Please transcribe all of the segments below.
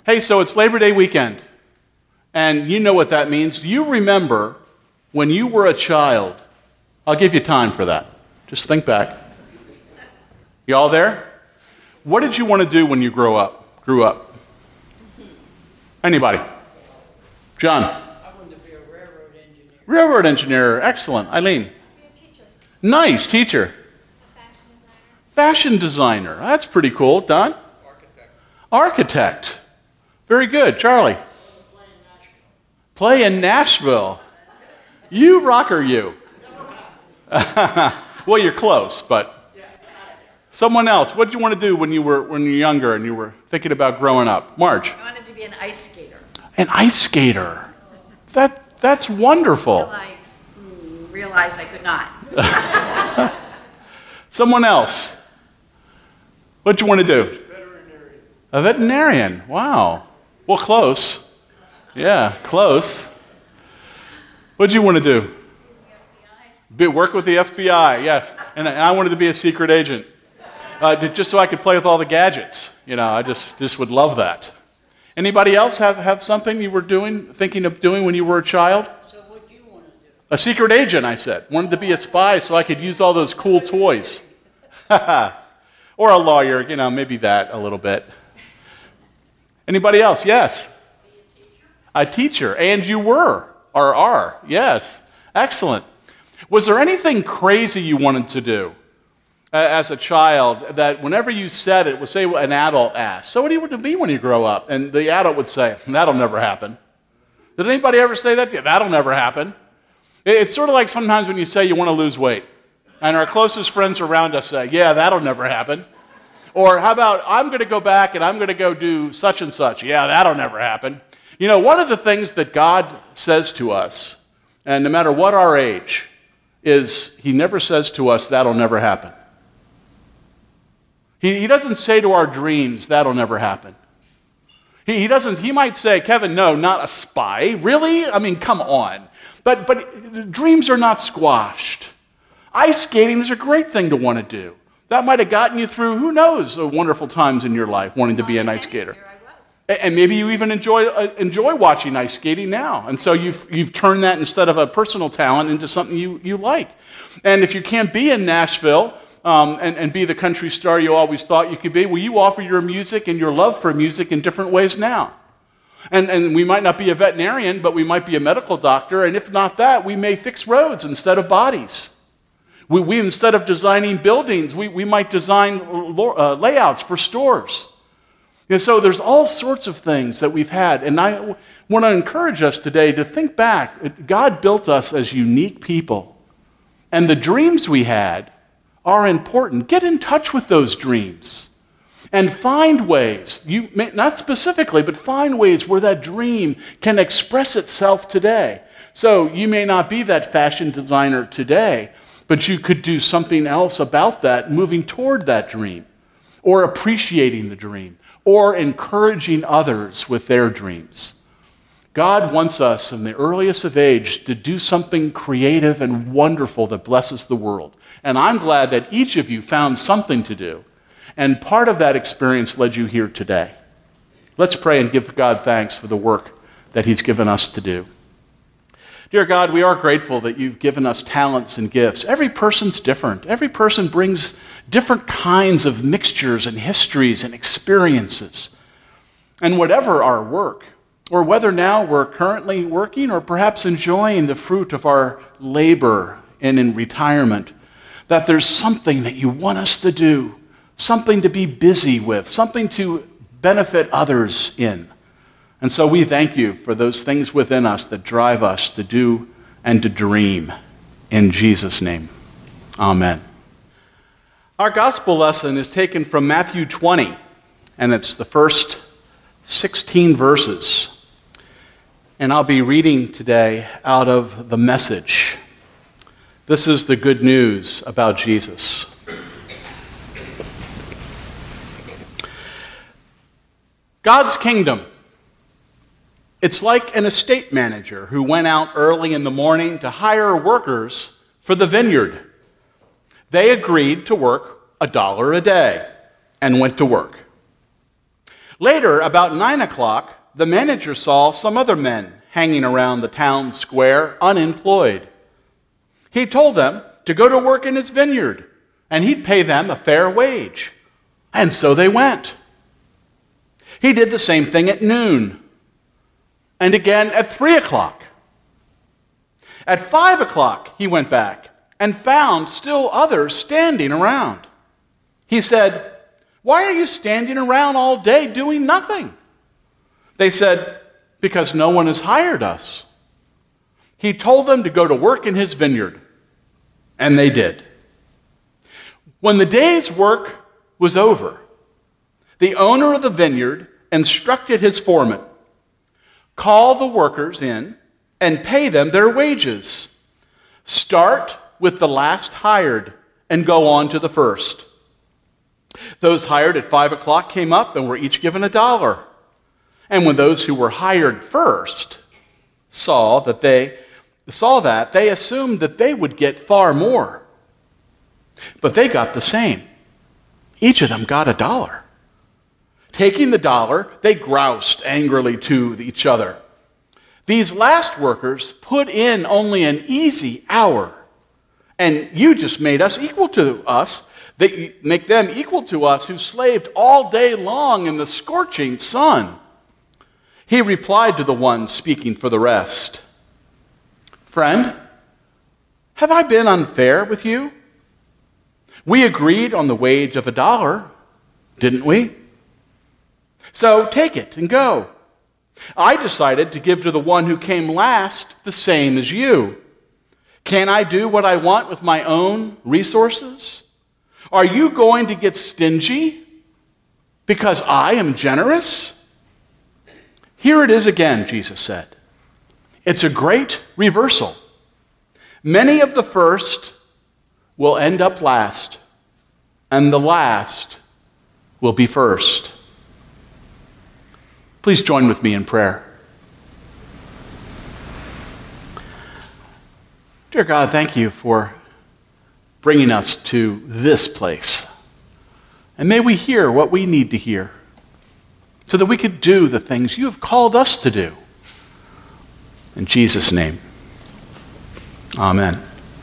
Hey, so it's Labor Day weekend, and you know what that means. Do you remember when you were a child? I'll give you time for that. Just think back. You all there? What did you want to do when you grew up? Anybody? John? I wanted to be a railroad engineer. Railroad engineer. Excellent. Eileen? Be a teacher. Nice. Teacher. A fashion designer. Fashion designer. That's pretty cool. Don? Architect. Very good. Charlie? Play in Nashville. You rocker, you. Well, you're close, but someone else. What did you want to do when you were younger and you were thinking about growing up? Marge? I wanted to be an ice skater. An ice skater. That's wonderful. Until I realized I could not. Someone else. What did you want to do? Veterinarian. A veterinarian. Wow. Well, close. Yeah, close. What did you want to do? Work with the FBI, yes. And I wanted to be a secret agent. Just so I could play with all the gadgets. You know, I just would love that. Anybody else have something you were thinking of doing when you were a child? So what do you want to do? A secret agent, I said. Wanted to be a spy so I could use all those cool toys. Or a lawyer, you know, maybe that a little bit. Anybody else? Yes. A teacher. And you were, or are. Yes. Excellent. Was there anything crazy you wanted to do as a child that whenever you said it, would say an adult asked, so what do you want to be when you grow up? And the adult would say, that'll never happen. Did anybody ever say that? Yeah, that'll never happen. It's sort of like sometimes when you say you want to lose weight. And our closest friends around us say, yeah, that'll never happen. Or how about, I'm going to go back and I'm going to go do such and such. Yeah, that'll never happen. You know, one of the things that God says to us, and no matter what our age, is He never says to us, that'll never happen. He doesn't say to our dreams, that'll never happen. He might say, Kevin, no, not a spy. Really? I mean, come on. But dreams are not squashed. Ice skating is a great thing to want to do. That might have gotten you through, who knows, wonderful times in your life wanting to be an ice skater. Here I was. And maybe you even enjoy watching ice skating now. And so you've turned that instead of a personal talent into something you like. And if you can't be in Nashville and be the country star you always thought you could be, well, you offer your music and your love for music in different ways now. And we might not be a veterinarian, but we might be a medical doctor. And if not that, we may fix roads instead of bodies. We instead of designing buildings, we might design layouts for stores. And so there's all sorts of things that we've had. And I want to encourage us today to think back. God built us as unique people. And the dreams we had are important. Get in touch with those dreams. And find ways, not specifically, but find ways where that dream can express itself today. So you may not be that fashion designer today, but you could do something else about that, moving toward that dream, or appreciating the dream, or encouraging others with their dreams. God wants us in the earliest of age to do something creative and wonderful that blesses the world. And I'm glad that each of you found something to do. And part of that experience led you here today. Let's pray and give God thanks for the work that He's given us to do. Dear God, we are grateful that you've given us talents and gifts. Every person's different. Every person brings different kinds of mixtures and histories and experiences. And whatever our work, or whether now we're currently working or perhaps enjoying the fruit of our labor and in retirement, that there's something that you want us to do, something to be busy with, something to benefit others in. And so we thank you for those things within us that drive us to do and to dream. In Jesus' name, amen. Our gospel lesson is taken from Matthew 20, and it's the first 16 verses. And I'll be reading today out of the Message. This is the good news about Jesus. God's kingdom. It's like an estate manager who went out early in the morning to hire workers for the vineyard. They agreed to work $1 a day and went to work. Later, about 9 o'clock, the manager saw some other men hanging around the town square unemployed. He told them to go to work in his vineyard, and he'd pay them a fair wage. And so they went. He did the same thing at noon, and again at 3 o'clock. At 5 o'clock, he went back and found still others standing around. He said, "Why are you standing around all day doing nothing?" They said, "Because no one has hired us." He told them to go to work in his vineyard, and they did. When the day's work was over, the owner of the vineyard instructed his foreman, "Call the workers in and pay them their wages. Start with the last hired and go on to the first." Those hired at 5 o'clock came up and were each given $1. And when those who were hired first saw that, they assumed that they would get far more. But they got the same. Each of them got $1. Taking the $1, they groused angrily to each other, "These last workers put in only an easy hour, and you just made us equal to us. They make them equal to us who slaved all day long in the scorching sun." He replied to the one speaking for the rest, "Friend, have I been unfair with you? We agreed on the wage of $1, didn't we? So take it and go. I decided to give to the one who came last the same as you. Can I do what I want with my own resources? Are you going to get stingy because I am generous?" "Here it is again," Jesus said. "It's a great reversal. Many of the first will end up last, and the last will be first." Please join with me in prayer. Dear God, thank you for bringing us to this place. And may we hear what we need to hear so that we could do the things you have called us to do. In Jesus' name, amen.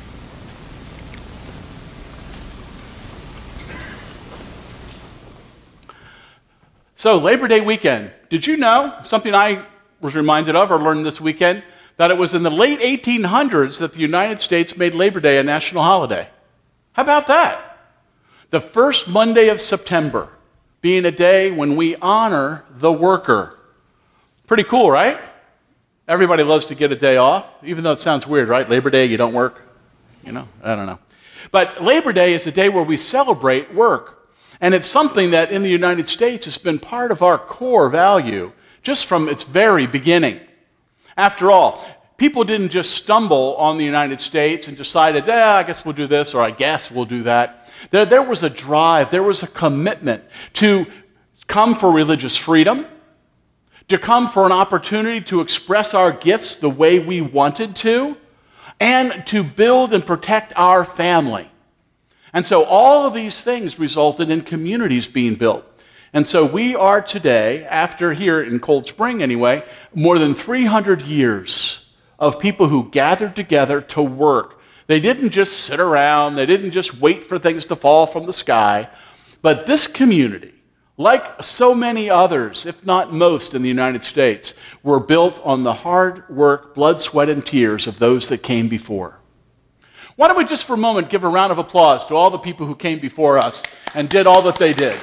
So, Labor Day weekend. Did you know something I was reminded of or learned this weekend? That it was in the late 1800s that the United States made Labor Day a national holiday. How about that? The first Monday of September being a day when we honor the worker. Pretty cool, right? Everybody loves to get a day off, even though it sounds weird, right? Labor Day, you don't work. I don't know. But Labor Day is a day where we celebrate work. And it's something that in the United States has been part of our core value just from its very beginning. After all, people didn't just stumble on the United States and decided, I guess we'll do this, or I guess we'll do that. There was a drive, there was a commitment to come for religious freedom, to come for an opportunity to express our gifts the way we wanted to, and to build and protect our family. And so all of these things resulted in communities being built. And so we are today, after here in Cold Spring anyway, more than 300 years of people who gathered together to work. They didn't just sit around, they didn't just wait for things to fall from the sky, but this community, like so many others, if not most in the United States, were built on the hard work, blood, sweat, and tears of those that came before. Why don't we just for a moment give a round of applause to all the people who came before us and did all that they did.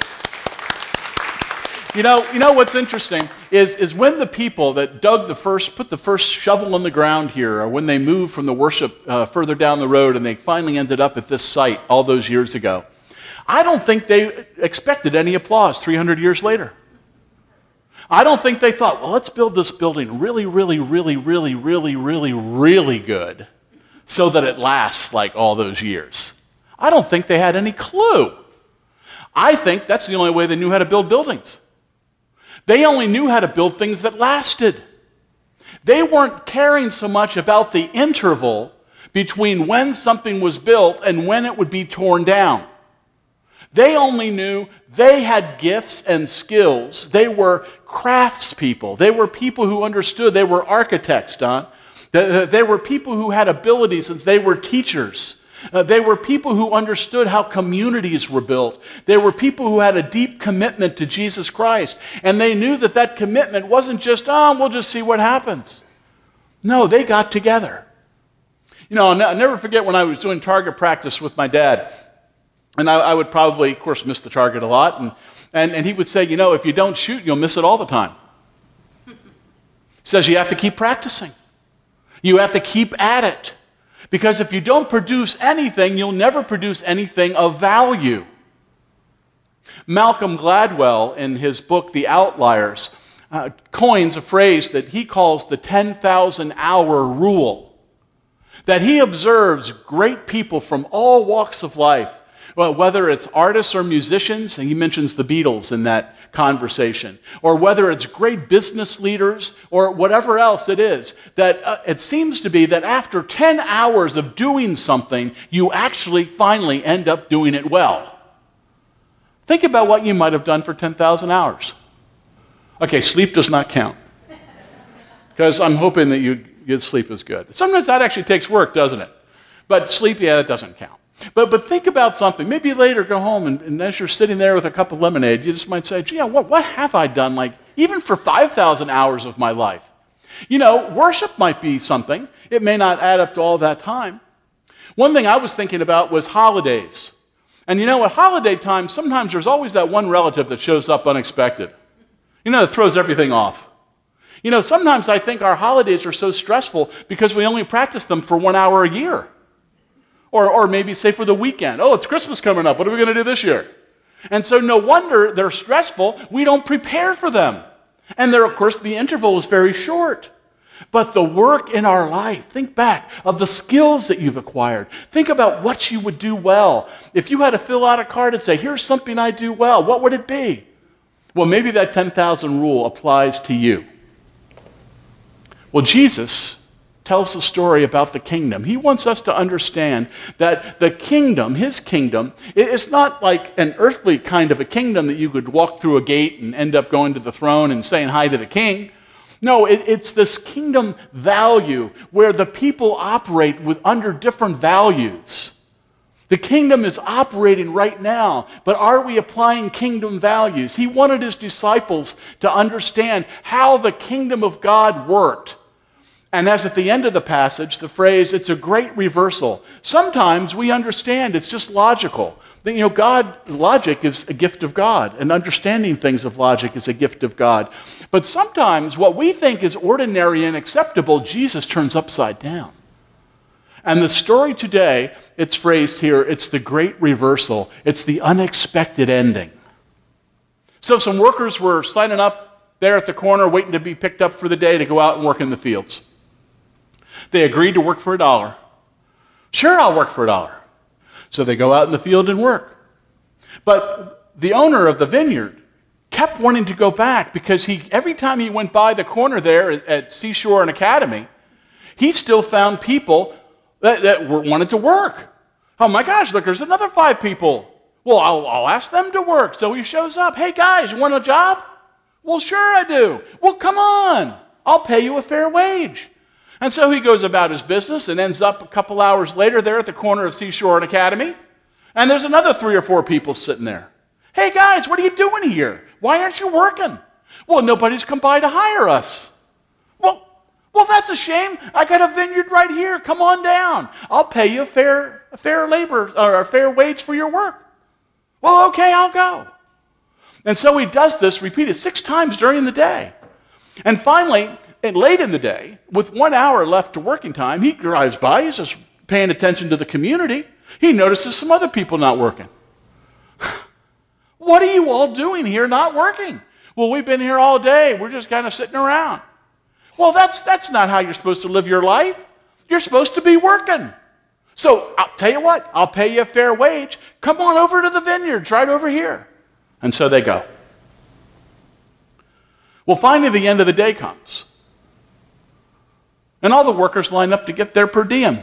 You know what's interesting is when the people that put the first shovel in the ground here, or when they moved from the worship further down the road and they finally ended up at this site all those years ago, I don't think they expected any applause 300 years later. I don't think they thought, well, let's build this building really, really, really, really, really, really, really good so that it lasts like all those years. I don't think they had any clue. I think that's the only way they knew how to build buildings. They only knew how to build things that lasted. They weren't caring so much about the interval between when something was built and when it would be torn down. They only knew They had gifts and skills. They were craftspeople. They were people who understood. They were architects, Don. They were people who had abilities, and they were teachers. They were people who understood how communities were built. They were people who had a deep commitment to Jesus Christ. And they knew that that commitment wasn't just, we'll just see what happens. No, they got together. I'll never forget when I was doing target practice with my dad. And I would probably, of course, miss the target a lot. And he would say, if you don't shoot, you'll miss it all the time. He says you have to keep practicing. You have to keep at it. Because if you don't produce anything, you'll never produce anything of value. Malcolm Gladwell, in his book, The Outliers, coins a phrase that he calls the 10,000-hour rule. That he observes great people from all walks of life, well, whether it's artists or musicians, and he mentions the Beatles in that conversation, or whether it's great business leaders or whatever else it is, that it seems to be that after 10 hours of doing something, you actually finally end up doing it well. Think about what you might have done for 10,000 hours. Okay, sleep does not count, because I'm hoping that your sleep is good. Sometimes that actually takes work, doesn't it? But sleep, it doesn't count. But think about something. Maybe later go home and as you're sitting there with a cup of lemonade, you just might say, gee, what have I done, even for 5,000 hours of my life? Worship might be something. It may not add up to all that time. One thing I was thinking about was holidays. And at holiday time, sometimes there's always that one relative that shows up unexpected. That throws everything off. Sometimes I think our holidays are so stressful because we only practice them for 1 hour a year. Or maybe say for the weekend. Oh, it's Christmas coming up. What are we going to do this year? And so no wonder they're stressful. We don't prepare for them. And of course, the interval is very short. But the work in our life, think back of the skills that you've acquired. Think about what you would do well. If you had to fill out a card and say, here's something I do well, what would it be? Well, maybe that 10,000 rule applies to you. Well, Jesus tells a story about the kingdom. He wants us to understand that the kingdom, his kingdom, it's not like an earthly kind of a kingdom that you could walk through a gate and end up going to the throne and saying hi to the king. No, it's this kingdom value where the people operate under different values. The kingdom is operating right now, but are we applying kingdom values? He wanted his disciples to understand how the kingdom of God worked. And as at the end of the passage, the phrase, it's a great reversal. Sometimes we understand it's just logical. Logic is a gift of God, and understanding things of logic is a gift of God. But sometimes what we think is ordinary and acceptable, Jesus turns upside down. And the story today, it's phrased here, it's the great reversal. It's the unexpected ending. So some workers were signing up there at the corner, waiting to be picked up for the day to go out and work in the fields. They agreed to work for $1. Sure, I'll work for $1. So they go out in the field and work. But the owner of the vineyard kept wanting to go back because every time he went by the corner there at Seashore and Academy, he still found people that wanted to work. Oh my gosh, look, there's another 5 people. Well, I'll ask them to work. So he shows up. Hey guys, you want a job? Well, sure I do. Well, come on. I'll pay you a fair wage. And so he goes about his business and ends up a couple hours later there at the corner of Seashore and Academy. And there's another 3 or 4 people sitting there. Hey guys, what are you doing here? Why aren't you working? Well, nobody's come by to hire us. Well, that's a shame. I got a vineyard right here. Come on down. I'll pay you a fair labor or a fair wage for your work. Well, okay, I'll go. And so he does this repeated 6 times during the day. And finally, late in the day, with 1 hour left to working time, he drives by. He's just paying attention to the community. He notices some other people not working. What are you all doing here not working? Well, we've been here all day. We're just kind of sitting around. Well, that's not how you're supposed to live your life. You're supposed to be working. So I'll tell you what, I'll pay you a fair wage. Come on over to the vineyards right over here. And so they go. Well, finally, the end of the day comes. And all the workers line up to get their per diem.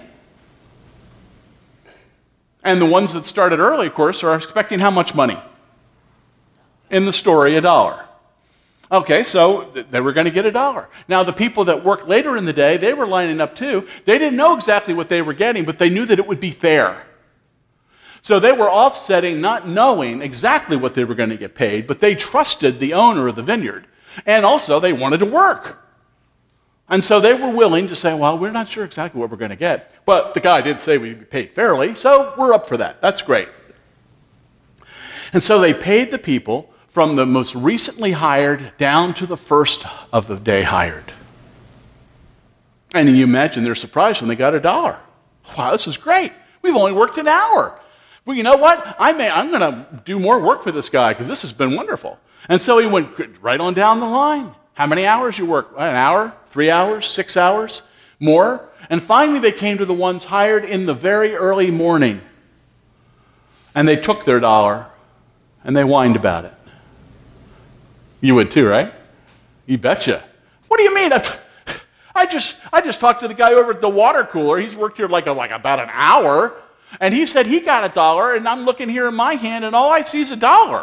And the ones that started early, of course, are expecting how much money? In the story, $1. Okay, so they were going to get $1. Now, the people that worked later in the day, they were lining up too. They didn't know exactly what they were getting, but they knew that it would be fair. So they were offsetting, not knowing exactly what they were going to get paid, but they trusted the owner of the vineyard. And also, they wanted to work. And so they were willing to say, well, we're not sure exactly what we're going to get. But the guy did say we'd be paid fairly, so we're up for that. That's great. And so they paid the people from the most recently hired down to the first of the day hired. And you imagine their surprise when they got $1. Wow, this is great. We've only worked an hour. Well, you know what? I'm going to do more work for this guy because this has been wonderful. And so he went right on down the line. How many hours you work? An hour? 3 hours? 6 hours? More? And finally they came to the ones hired in the very early morning. And they took their $1 and they whined about it. You would too, right? You betcha. What do you mean? I just talked to the guy over at the water cooler. He's worked here like about an hour, and he said he got $1, and I'm looking here in my hand, and all I see is $1.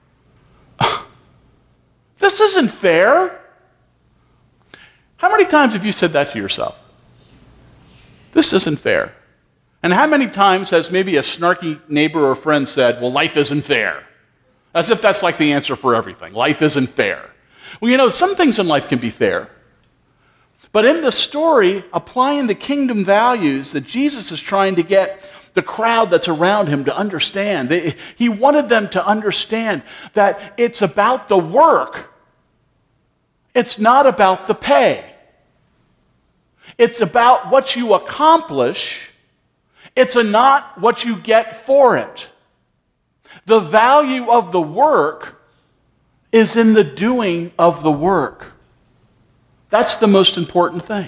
This isn't fair. How many times have you said that to yourself? This isn't fair. And how many times has maybe a snarky neighbor or friend said, well, life isn't fair? As if that's like the answer for everything. Life isn't fair. Well, you know, some things in life can be fair. But in the story, applying the kingdom values that Jesus is trying to get the crowd that's around him to understand, he wanted them to understand that it's about the work. It's not about the pay. It's about what you accomplish. It's not what you get for it. The value of the work is in the doing of the work. That's the most important thing.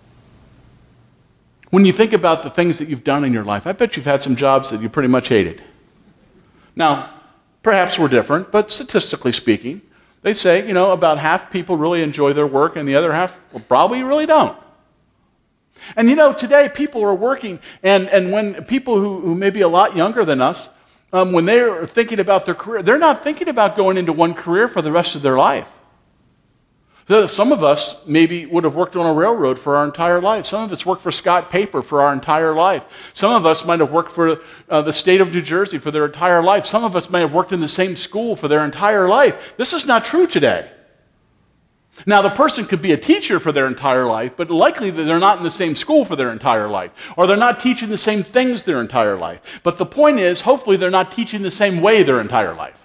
When you think about the things that you've done in your life, I bet you've had some jobs that you pretty much hated. Now, perhaps we're different, but statistically speaking, they say, you know, about half people really enjoy their work and the other half probably really don't. And you know, today people are working, and when people who may be a lot younger than us, when they're thinking about their career, they're not thinking about going into one career for the rest of their life. So some of us maybe would have worked on a railroad for our entire life. Some of us worked for Scott Paper for our entire life. Some of us might have worked for the state of New Jersey for their entire life. Some of us may have worked in the same school for their entire life. This is not true today. Now, the person could be a teacher for their entire life, but likely that they're not in the same school for their entire life, or they're not teaching the same things their entire life. But the point is, hopefully they're not teaching the same way their entire life.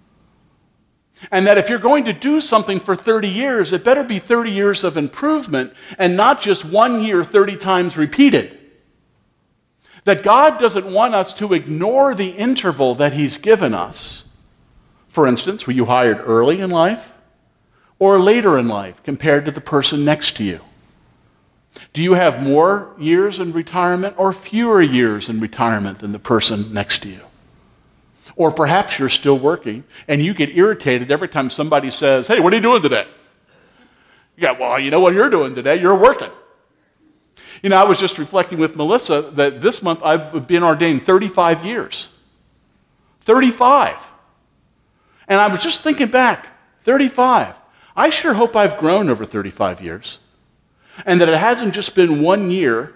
And that if you're going to do something for 30 years, it better be 30 years of improvement and not just 1 year 30 times repeated. That God doesn't want us to ignore the interval that He's given us. For instance, were you hired early in life or later in life compared to the person next to you? Do you have more years in retirement or fewer years in retirement than the person next to you? Or perhaps you're still working and you get irritated every time somebody says, hey, what are you doing today? Yeah, well, you know what you're doing today? You're working. You know, I was just reflecting with Melissa that this month I've been ordained 35 years. 35. And I was just thinking back, 35. I sure hope I've grown over 35 years. And that it hasn't just been 1 year,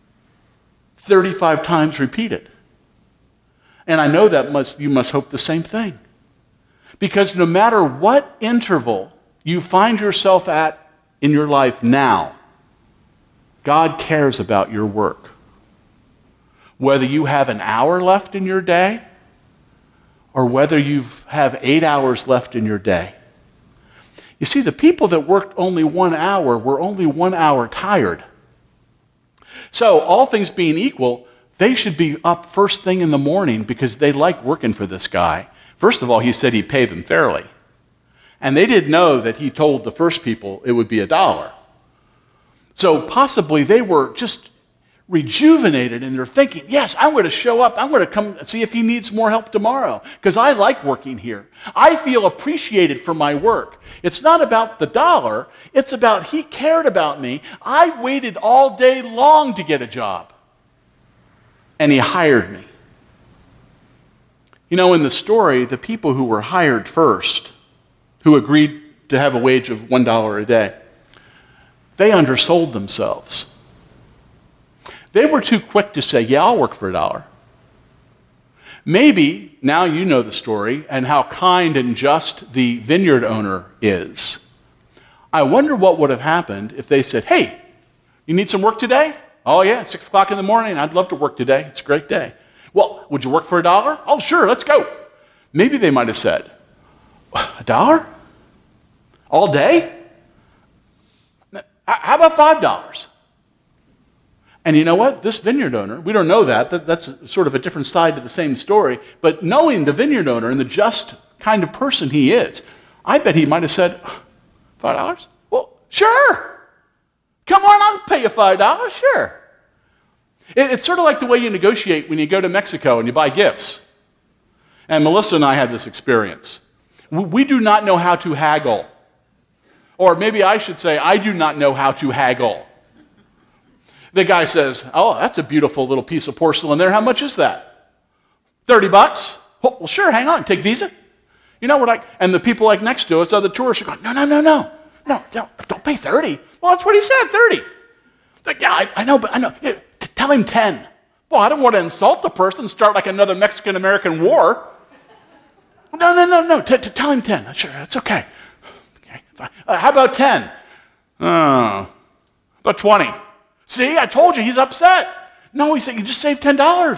35 times repeated. And I know that you must hope the same thing. Because no matter what interval you find yourself at in your life now, God cares about your work. Whether you have an hour left in your day, or whether you have 8 hours left in your day. You see, the people that worked only 1 hour were only 1 hour tired. So, all things being equal, they should be up first thing in the morning because they like working for this guy. First of all, he said he'd pay them fairly. And they didn't know that he told the first people it would be $1. So possibly they were just rejuvenated in their thinking, yes, I'm going to show up. I'm going to come see if he needs more help tomorrow because I like working here. I feel appreciated for my work. It's not about the dollar. It's about he cared about me. I waited all day long to get a job. And he hired me. You know, in the story, the people who were hired first who agreed to have a wage of $1 a day. They undersold themselves. They were too quick to say, yeah, I'll work for $1. Maybe now you know the story and how kind and just the vineyard owner is. I wonder what would have happened if they said, hey, you need some work today? Oh yeah, it's 6 o'clock in the morning. I'd love to work today. It's a great day. Well, would you work for $1? Oh, sure, let's go. Maybe they might have said, $1? All day? How about $5? And you know what? This vineyard owner, we don't know that. That's sort of a different side to the same story. But knowing the vineyard owner and the just kind of person he is, I bet he might have said, $5? Well, sure. Come on, I'll pay you $5. Sure. It's sort of like the way you negotiate when you go to Mexico and you buy gifts. And Melissa and I had this experience. We do not know how to haggle. Or maybe I should say, I do not know how to haggle. The guy says, oh, that's a beautiful little piece of porcelain there. How much is that? $30. Oh, well, sure, hang on. Take Visa. You know what and the people like next to us, other tourists are going, no, don't pay 30. Well, that's what he said, 30. Like, yeah, I know. Yeah, tell him 10. Well, I don't want to insult the person, start like another Mexican-American war. No. Tell him 10. Sure, that's okay. Fine. How about 10? Oh, about 20. See, I told you, he's upset. No, he said, you just saved $10.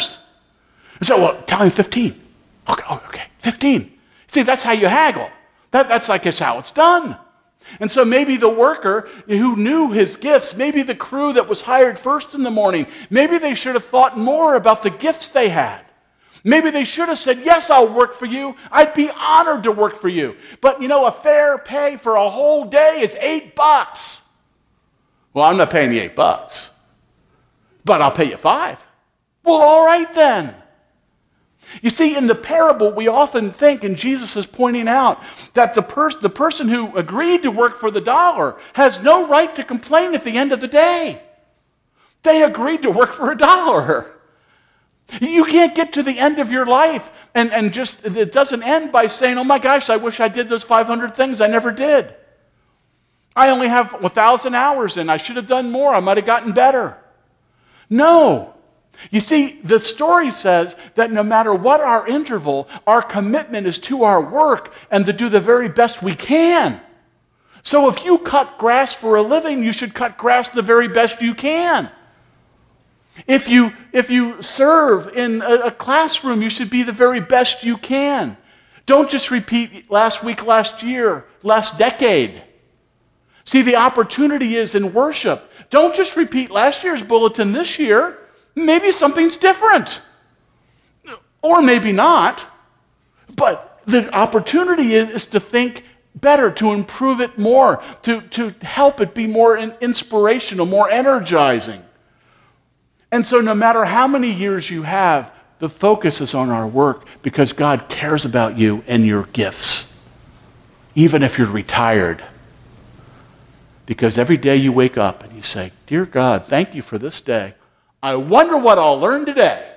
I said, well, tell him 15. Okay, 15. See, that's how you haggle. That's, I guess, how it's done. And so maybe the worker who knew his gifts, maybe the crew that was hired first in the morning, maybe they should have thought more about the gifts they had. Maybe they should have said, yes, I'll work for you. I'd be honored to work for you. But, a fair pay for a whole day is $8. Well, I'm not paying you $8, but I'll pay you $5. Well, all right then. You see, in the parable, we often think, and Jesus is pointing out, that the person who agreed to work for the $1 has no right to complain at the end of the day. They agreed to work for $1. You can't get to the end of your life and just, it doesn't end by saying, oh my gosh, I wish I did those 500 things I never did. I only have 1,000 hours and I should have done more. I might have gotten better. No. You see, the story says that no matter what our interval, our commitment is to our work and to do the very best we can. So if you cut grass for a living, you should cut grass the very best you can. If you serve in a classroom, you should be the very best you can. Don't just repeat last week, last year, last decade. See, the opportunity is in worship. Don't just repeat last year's bulletin this year. Maybe something's different. Or maybe not. But the opportunity is to think better, to improve it more, to help it be more inspirational, more energizing. And so no matter how many years you have, the focus is on our work because God cares about you and your gifts, even if you're retired. Because every day you wake up and you say, dear God, thank you for this day. I wonder what I'll learn today.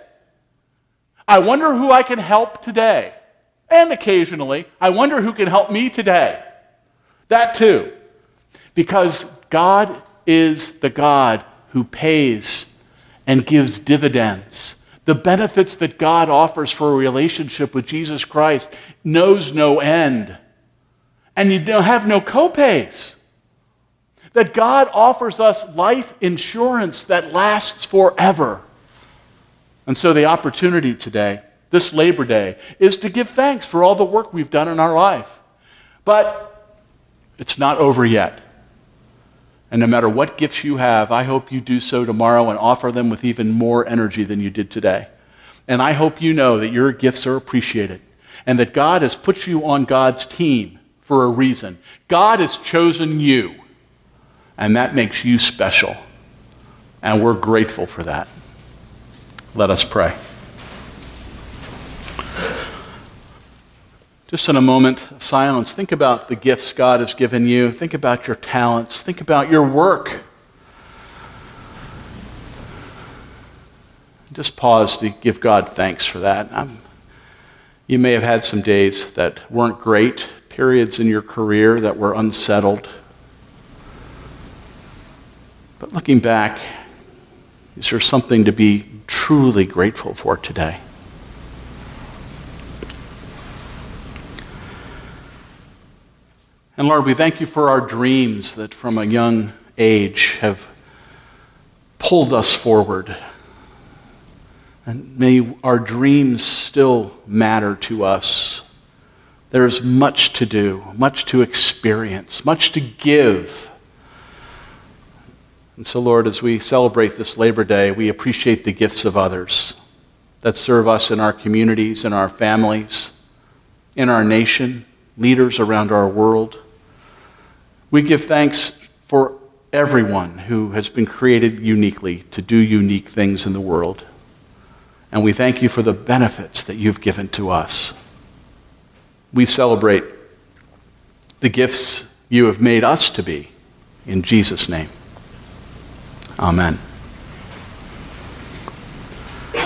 I wonder who I can help today. And occasionally, I wonder who can help me today. That too. Because God is the God who pays and gives dividends. The benefits that God offers for a relationship with Jesus Christ knows no end. And you have no co-pays. That God offers us life insurance that lasts forever. And so the opportunity today, this Labor Day, is to give thanks for all the work we've done in our life. But it's not over yet. And no matter what gifts you have, I hope you do so tomorrow and offer them with even more energy than you did today. And I hope you know that your gifts are appreciated and that God has put you on God's team for a reason. God has chosen you, and that makes you special. And we're grateful for that. Let us pray. Just in a moment of silence, think about the gifts God has given you. Think about your talents. Think about your work. Just pause to give God thanks for that. You may have had some days that weren't great, periods in your career that were unsettled. But looking back, is there something to be truly grateful for today? And Lord, we thank you for our dreams that from a young age have pulled us forward. And may our dreams still matter to us. There is much to do, much to experience, much to give. And so, Lord, as we celebrate this Labor Day, we appreciate the gifts of others that serve us in our communities, in our families, in our nation, leaders around our world. We give thanks for everyone who has been created uniquely to do unique things in the world. And we thank you for the benefits that you've given to us. We celebrate the gifts you have made us to be. In Jesus' name, amen.